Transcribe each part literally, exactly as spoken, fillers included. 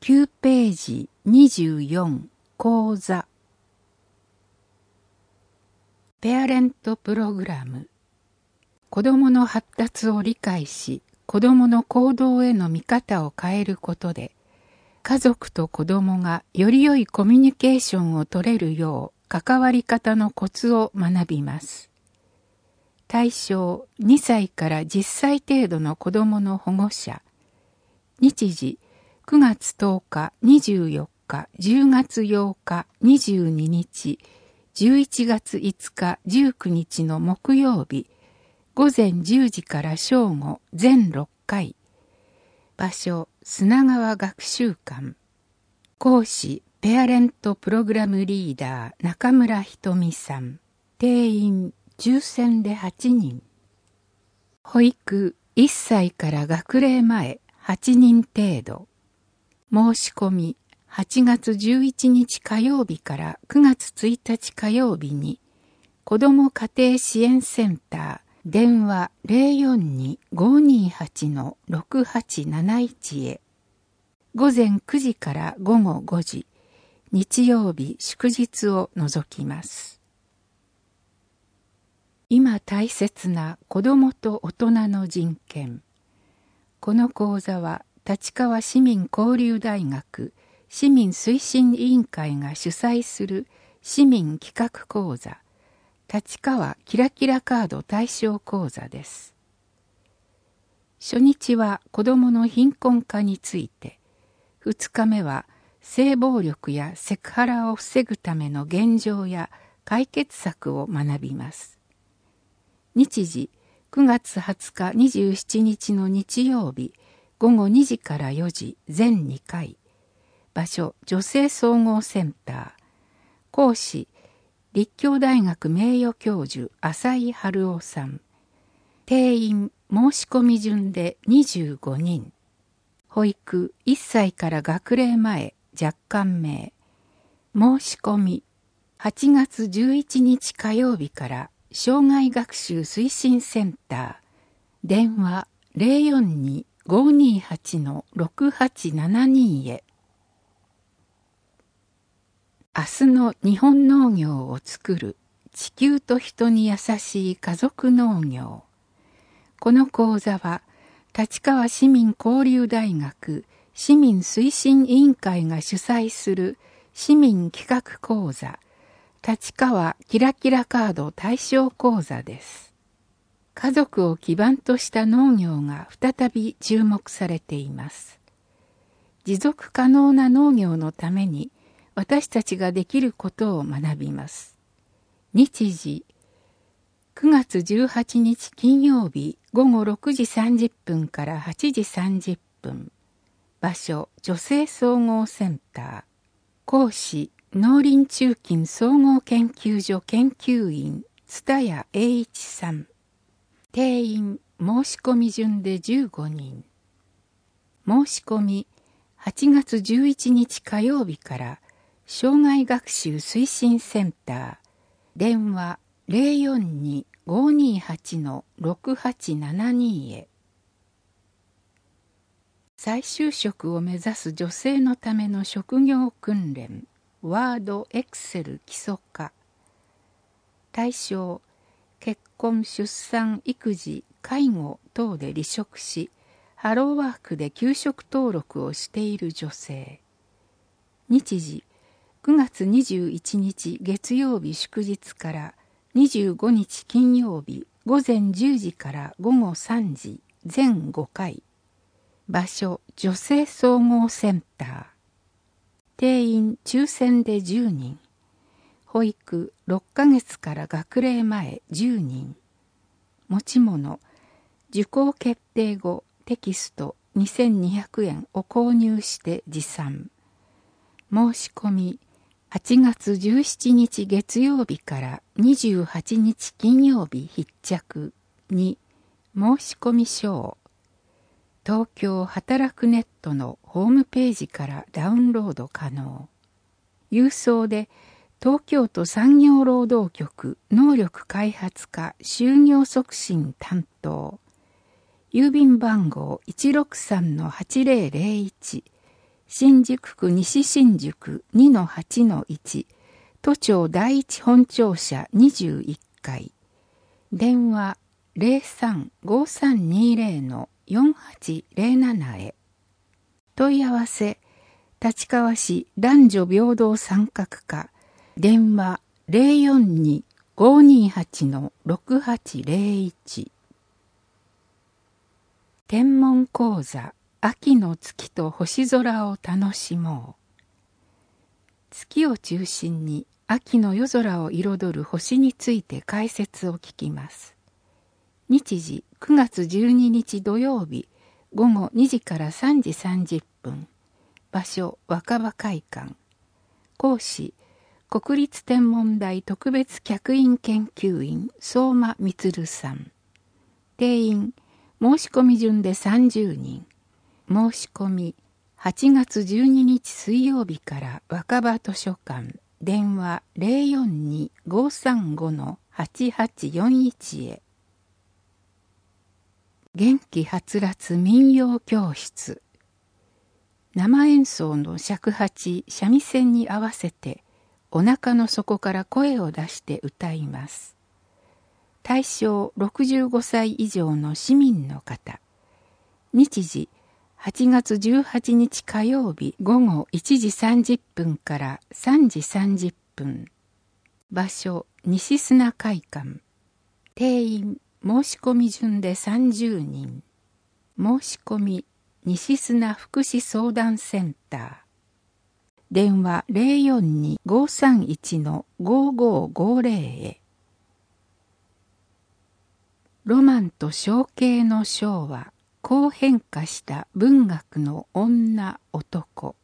きゅうページにじゅうよん講座ペアレントプログラム子どもの発達を理解し子どもの行動への見方を変えることで家族と子どもがより良いコミュニケーションを取れるよう関わり方のコツを学びます。対象にさいからじゅっさい程度の子どもの保護者。日時くがつとおか、にじゅうよっか、じゅうがつようか、にじゅうににち、じゅういちがついつか、じゅうくにちの木曜日、ごぜんじゅうじから正午、全ろっかい。場所、砂川学習館。講師、ペアレントプログラムリーダー、中村ひとみさん。定員、抽選ではちにん。保育、いっさいから学齢前、はちにん程度。申し込み、はちがつじゅういちにち火曜日からくがつついたち火曜日に、子ども家庭支援センター、電話 ゼロよんに ごーにーはち ろくはちなないち へ。午前くじから午後ごじ、日曜日祝日を除きます。今大切な子どもと大人の人権。この講座は立川市民交流大学市民推進委員会が主催する市民企画講座立川キラキラカード対象講座です。初日は子どもの貧困化について、ふつかめは性暴力やセクハラを防ぐための現状や解決策を学びます。日時くがつはつかにじゅうしちにちの日曜日ごごにじからよじ全にかい。場所女性総合センター。講師立教大学名誉教授浅井春夫さん。定員申し込み順でにじゅうごにん。保育いっさいから学齢前若干名。申し込みはちがつじゅういちにち火曜日から障害学習推進センター。電話 ゼロよんに ごーにーはち ろくはちななに へ。明日の日本農業を作る地球と人に優しい家族農業。この講座は立川市民交流大学市民推進委員会が主催する市民企画講座立川キラキラカード対象講座です。家族を基盤とした農業が再び注目されています。持続可能な農業のために私たちができることを学びます。日時くがつじゅうはちにち金曜日ごごろくじさんじゅっぷんからはちじさんじゅっぷん。場所女性総合センター。講師農林中金総合研究所研究員蔦谷栄一さん。定員申し込み順でじゅうごにん。申し込みはちがつじゅういちにち火曜日から障害学習推進センター。電話 ゼロよんに ごーにーはち ろくはちななに へ。再就職を目指す女性のための職業訓練。ワードエクセル基礎化。対象結婚出産育児介護等で離職しハローワークで休職登録をしている女性。日時くがつにじゅういちにち月曜日祝日からにじゅうごにち金曜日ごぜんじゅうじからごごさんじ全ごかい。場所女性総合センター。定員抽選でじゅうにん。保育ろっかげつから学齢前じゅうにん。持ち物受講決定後テキストにせんにひゃくえんを購入して持参。申し込みはちがつじゅうしちにち月曜日からにじゅうはちにち金曜日必着に申し込み書を東京働くネットのホームページからダウンロード可能。郵送で東京都産業労働局能力開発課就業促進担当。郵便番号 いちろくさんのはちぜろぜろいち新宿区西新宿 にのはちのいち 都庁第一本庁舎にじゅういっかい、電話 ゼロさん ごさんにゼロ のよんはちゼロなな へ。問い合わせ立川市男女平等参画課、電話 ゼロよんに ごにはち のろくはちゼロいち。天文講座、秋の月と星空を楽しもう。月を中心に秋の夜空を彩る星について解説を聞きます。日時くがつじゅうににち土曜日ごごにじからさんじさんじゅっぷん。場所若葉会館。講師国立天文台特別客員研究員相馬充さん。定員申し込み順でさんじゅうにん。申し込みはちがつじゅうににち水曜日から若葉図書館、電話 ゼロよんに ごさんご のはちはちよんいち へ。元気はつらつ民謡教室。生演奏の尺八三味線に合わせてお腹の底から声を出して歌います。対象ろくじゅうごさい以上の市民の方。日時はちがつじゅうはちにち火曜日ごごいちじさんじゅっぷんからさんじさんじゅっぷん。場所西砂会館。定員申し込み順でさんじゅうにん。申し込み西砂福祉相談センター。電話 ゼロよんに ごさんいち のごごごゼロ へ。ロマンと象形の昭和、こう変化した文学の女男。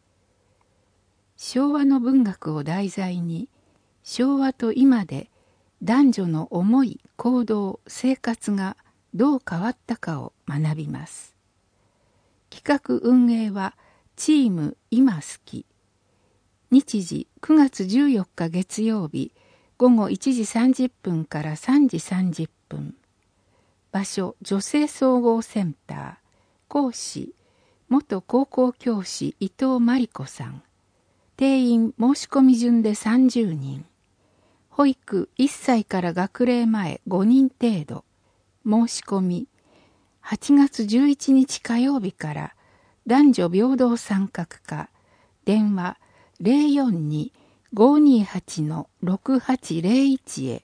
昭和の文学を題材に、昭和と今で男女の思い、行動、生活がどう変わったかを学びます。企画運営はチーム今好き。日時くがつじゅうよっか月曜日ごごいちじさんじゅっぷんからさんじさんじゅっぷん。場所女性総合センター。講師元高校教師伊藤真理子さん。定員申し込み順でさんじゅうにん。保育いっさいから学齢前ごにん程度。申し込みはちがつじゅういちにち火曜日から男女平等参画課、電話 ゼロよんに ごにはち のろくはちゼロいち へ。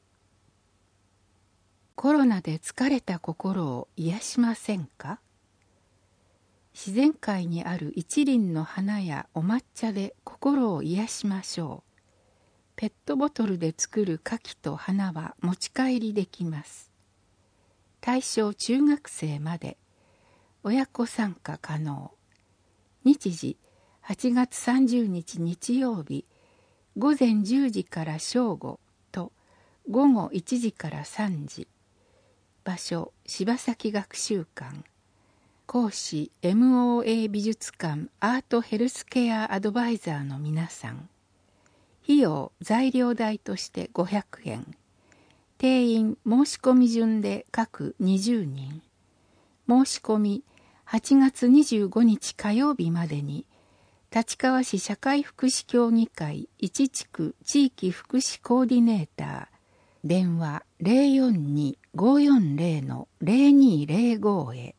コロナで疲れた心を癒しませんか？自然界にある一輪の花やお抹茶で心を癒しましょう。ペットボトルで作る牡蠣と花は持ち帰りできます。対象中学生まで。親子参加可能。日時はちがつさんじゅうにち日曜日ごぜんじゅうじから正午とごごいちじからさんじ。場所柴崎学習館。講師 エムオーエー 美術館アートヘルスケアアドバイザーの皆さん。費用材料代としてごひゃくえん。定員申し込み順で各にじゅうにん。申し込みはちがつにじゅうごにち火曜日までに立川市社会福祉協議会いち地区地域福祉コーディネーター、電話 ゼロよんに ごよんゼロ のゼロにゼロご へ。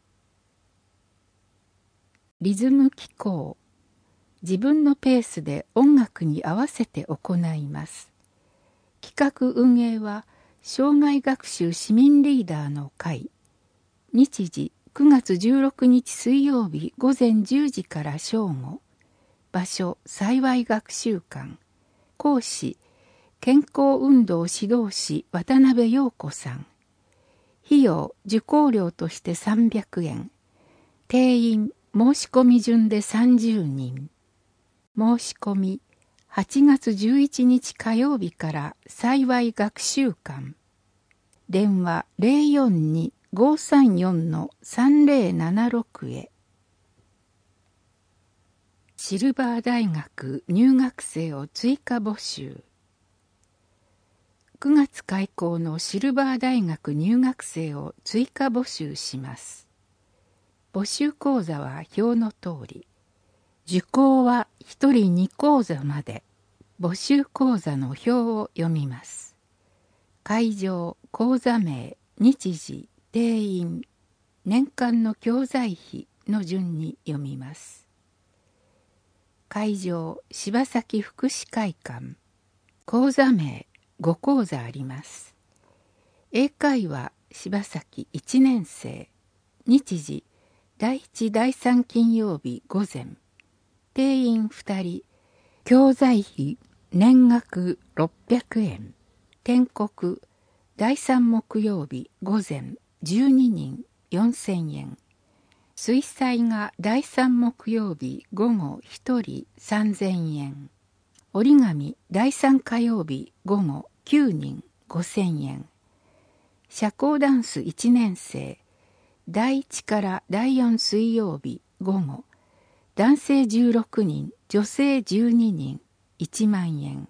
リズム機構。自分のペースで音楽に合わせて行います。企画運営は障害学習市民リーダーの会。日時くがつじゅうろくにち水曜日ごぜんじゅうじから正午。場所幸い学習館。講師健康運動指導士渡辺陽子さん。費用受講料としてさんびゃくえん。定員申し込み順でさんじゅうにん。申し込みはちがつじゅういちにち火曜日から幸い学習館。電話 ゼロよんに ごさんよん のさんゼロななろく へ。シルバー大学入学生を追加募集。くがつ開校のシルバー大学入学生を追加募集します。募集講座は表の通り。 受講は一人二講座まで。募集講座の表を読みます。会場、講座名、日時、定員、年間の教材費の順に読みます。会場、柴崎福祉会館。講座名、ご講座あります。英会話、柴崎いちねん生。日時、だいいちだいさん金曜日午前。定員ふたり。教材費、年額ろっぴゃくえん。転告、だいさん木曜日午前じゅうににんよんせんえん。水彩がだいさん木曜日午後ひとりさんぜんえん。折り紙だいさん火曜日午後きゅうにんごせんえん。社交ダンスいちねん生。だいいちからだいよん水曜日午後。男性じゅうろくにん、女性じゅうににん。いちまんえん。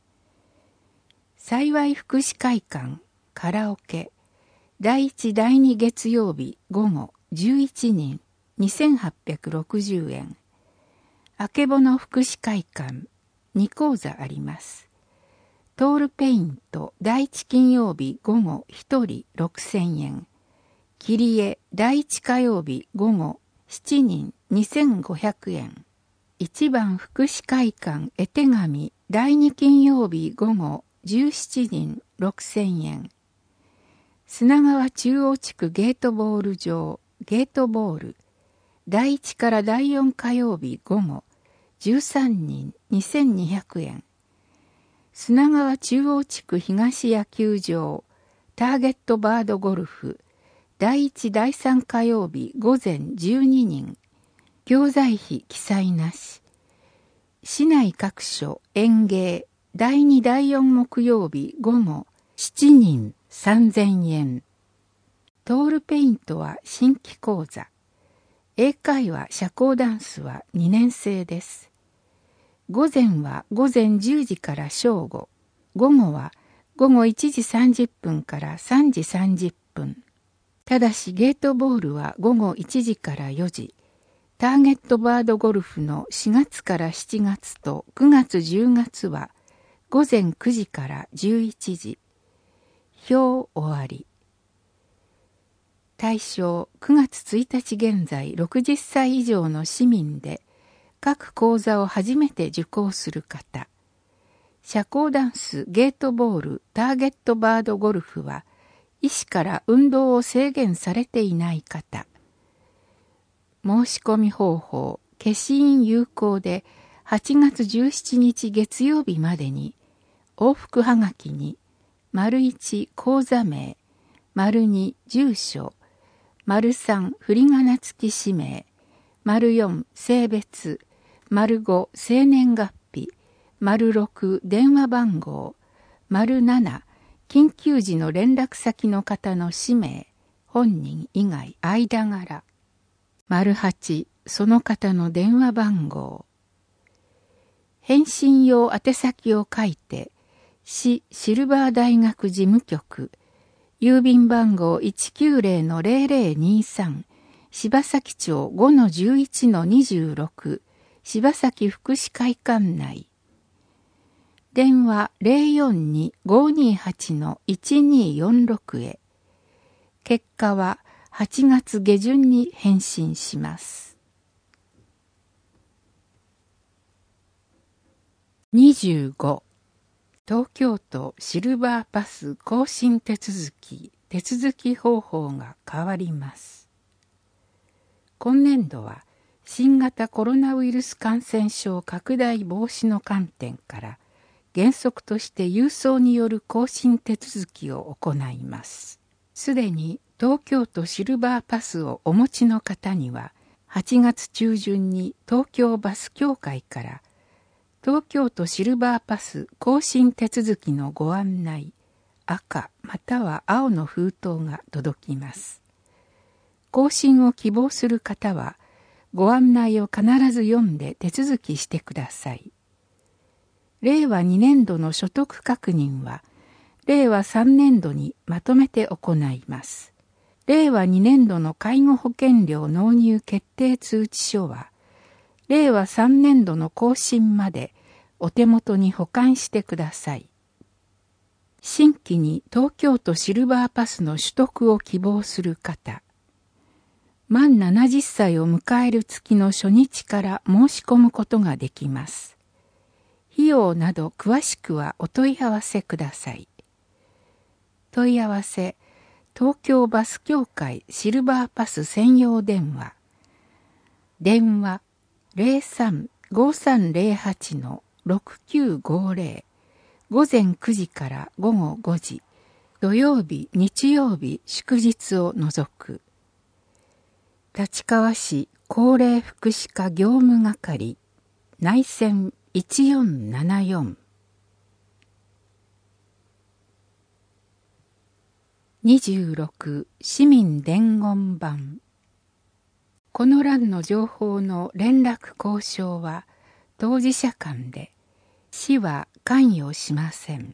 幸い福祉会館カラオケだいいちだいに月曜日午後じゅういちにんにせんはっぴゃくろくじゅうえん。あけぼの福祉会館に講座あります。トールペイントだいいち金曜日午後ひとりろくせんえん。切り絵だいいち火曜日午後しちにんにせんごひゃくえん。一番福祉会館絵手紙だいに金曜日午後じゅうしちにんろくせんえん。砂川中央地区ゲートボール場ゲートボールだいいちからだいよん火曜日午後じゅうさんにんにせんにひゃくえん。砂川中央地区東野球場ターゲットバードゴルフだいいちだいさん火曜日午前じゅうににん。教材費記載なし。市内各所園芸だいにだいよん木曜日午後しちにんさんぜんえん。トールペイントは新規講座。英会話社交ダンスはにねん生です。午前は午前じゅうじから正午。午後は午後いちじさんじゅっぷんからさんじさんじゅっぷん。ただしゲートボールは午後いちじからよじ。ターゲットバードゴルフのしがつからしちがつとくがつじゅうがつは午前くじからじゅういちじ。表終わり。対象くがつついたち現在ろくじゅっさい以上の市民で各講座を初めて受講する方。社交ダンス、ゲートボール、ターゲットバードゴルフは医師から運動を制限されていない方。申し込み方法、消印有効ではちがつじゅうしちにち月曜日までに往復はがきに丸いち講座名、丸に住所、丸さん振り仮名付き氏名、丸よん性別、丸ご生年月日、丸ろく電話番号、丸なな緊急時の連絡先の方の氏名、本人以外間柄、丸はちその方の電話番号。返信用宛先を書いて、市シルバー大学事務局、郵便番号 いちきゅうぜろのぜろぜろにさん、柴崎町 ごのじゅういちのにじゅうろく、柴崎福祉会館内。電話 ゼロよんに ごにはち いちによんろく へ。結果ははちがつ下旬に返信します。にじゅうご東京都シルバーパス更新手続き、手続き方法が変わります。今年度は新型コロナウイルス感染症拡大防止の観点から原則として郵送による更新手続きを行います。すでに東京都シルバーパスをお持ちの方にははちがつ中旬に東京バス協会から東京都シルバーパス更新手続きのご案内、赤または青の封筒が届きます。更新を希望する方は、ご案内を必ず読んで手続きしてください。れいわにねんどの所得確認は、れいわさんねんどにまとめて行います。れいわにねんどの介護保険料納入決定通知書は、 れいわさんねんどの更新までお手元に保管してください。新規に東京都シルバーパスの取得を希望する方、満ななじゅっさいを迎える月の初日から申し込むことができます。費用など詳しくはお問い合わせください。問い合わせ、東京バス協会シルバーパス専用電話。電話 ゼロさん ごさんゼロはち ろくきゅうごゼロ 午前くじから午後ごじ、土曜日、日曜日、祝日を除く。立川市高齢福祉課業務係、内線いちよんななよん。にじゅうろく市民伝言版。この欄の情報の連絡交渉は当事者間で、市は関与しません。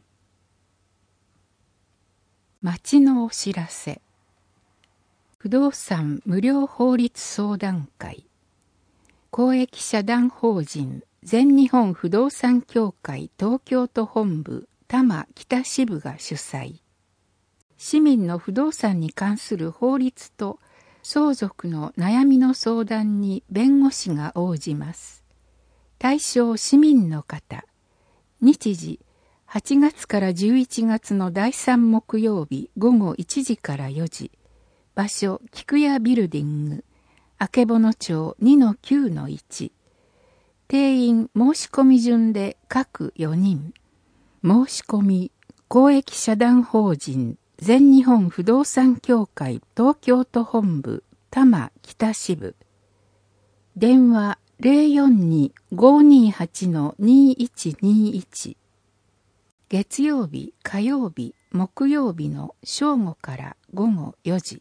町のお知らせ。不動産無料法律相談会。公益社団法人全日本不動産協会東京都本部多摩北支部が主催。市民の不動産に関する法律と相続の悩みの相談に弁護士が応じます。対象市民の方。日時はちがつからじゅういちがつのだいさん木曜日午後いちじからよじ。場所菊屋ビルディング。曙町 にのきゅうのいち。定員申し込み順で各よにん。申し込み公益社団法人全日本不動産協会東京都本部多摩北支部。電話 ゼロよんに ごにはち にいちにいち。月曜日、火曜日、木曜日の正午から午後よじ。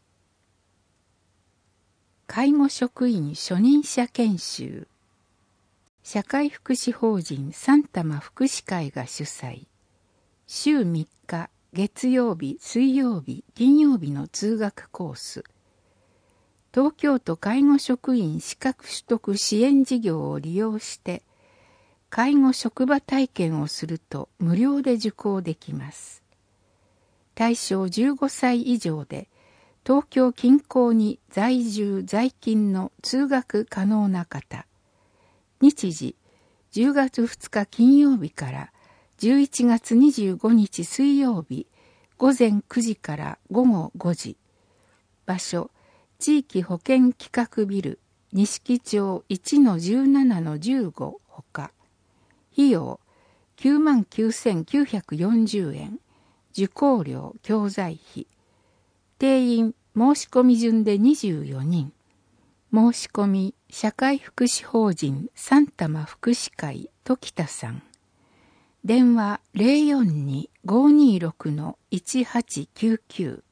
介護職員初任者研修。社会福祉法人三多摩福祉会が主催。週みっか、月曜日、水曜日、金曜日の通学コース。東京都介護職員資格取得支援事業を利用して、介護職場体験をすると無料で受講できます。対象じゅうごさい以上で、東京近郊に在住在勤の通学可能な方。日時、じゅうがつふつか金曜日からじゅういちがつにじゅうごにち水曜日、午前くじから午後ごじ。場所、地域保健企画ビル、錦町 いちのじゅうななのじゅうご ほか。費用、きゅうまんきゅうせんきゅうひゃくよんじゅうえん。受講料、教材費。定員、申し込み順でにじゅうよにん。申し込み、社会福祉法人三多摩福祉会時田さん。電話 ゼロよんに ごにろく いちはちきゅうきゅう。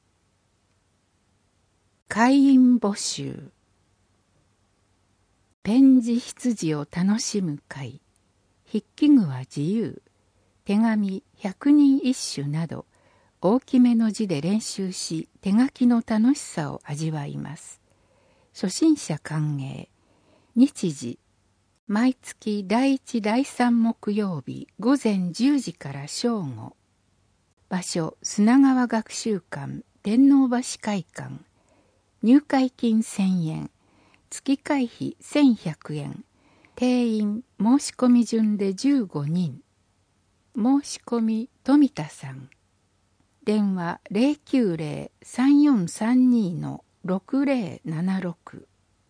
会員募集。ペン字筆字を楽しむ会。筆記具は自由。手紙百人一首など、大きめの字で練習し、手書きの楽しさを味わいます。初心者歓迎。日時、毎月だいいちだいさん木曜日午前じゅうじから正午。場所、砂川学習館、天皇橋会館。入会金せんえん。月会費せんひゃくえん。定員、申し込み順でじゅうごにん。申し込み、富田さん。電話 ゼロきゅうゼロ さんよんさんに ろくゼロななろく。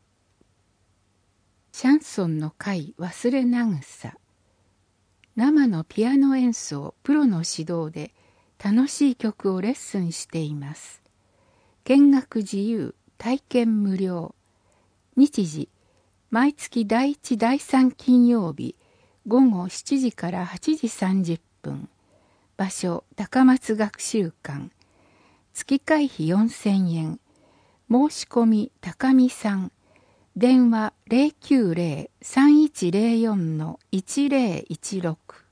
シャンソンの会忘れなぐさ。生のピアノ演奏、プロの指導で楽しい曲をレッスンしています。見学自由、体験無料。日時、毎月だいいちだいさん金曜日、午後しちじからはちじさんじゅっぷん。場所、高松学習館。月会費よんせんえん。申し込み、高見さん。電話 ゼロきゅうゼロ さんいちゼロよん いちゼロいちろく。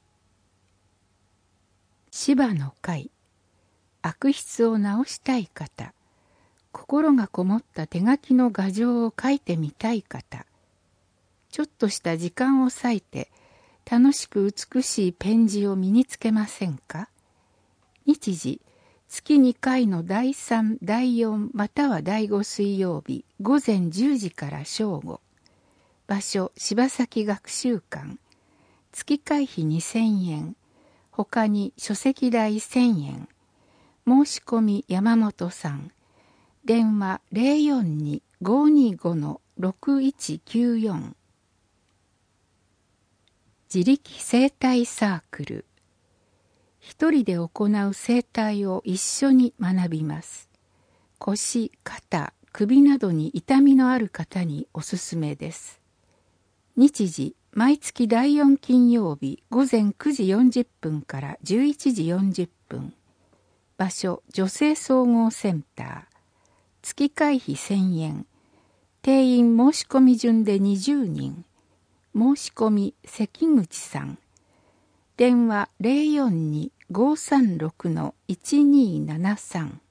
芝の会。悪筆を直したい方。心がこもった手書きの画像を描いてみたい方。 ちょっとした時間を割いて楽しく美しいペン字を身につけませんか？日時、月にかいのだいさん、だいよんまたはだいご水曜日午前じゅうじから正午。場所、柴崎学習館。月会費にせんえん。他に書籍代せんえん。申し込み山本さん。電話 ゼロよんに ごーにーご ろくいちきゅうよん。自力整体サークル。一人で行う整体を一緒に学びます。腰、肩、首などに痛みのある方におすすめです。日時、毎月だいよん金曜日午前くじよんじゅっぷんからじゅういちじよんじゅっぷん。場所、女性総合センター。月会費せんえん。定員申し込み順でにじゅうにん。申し込み関口さん。電話 ゼロよんに ごーさんろく いちにーななさん。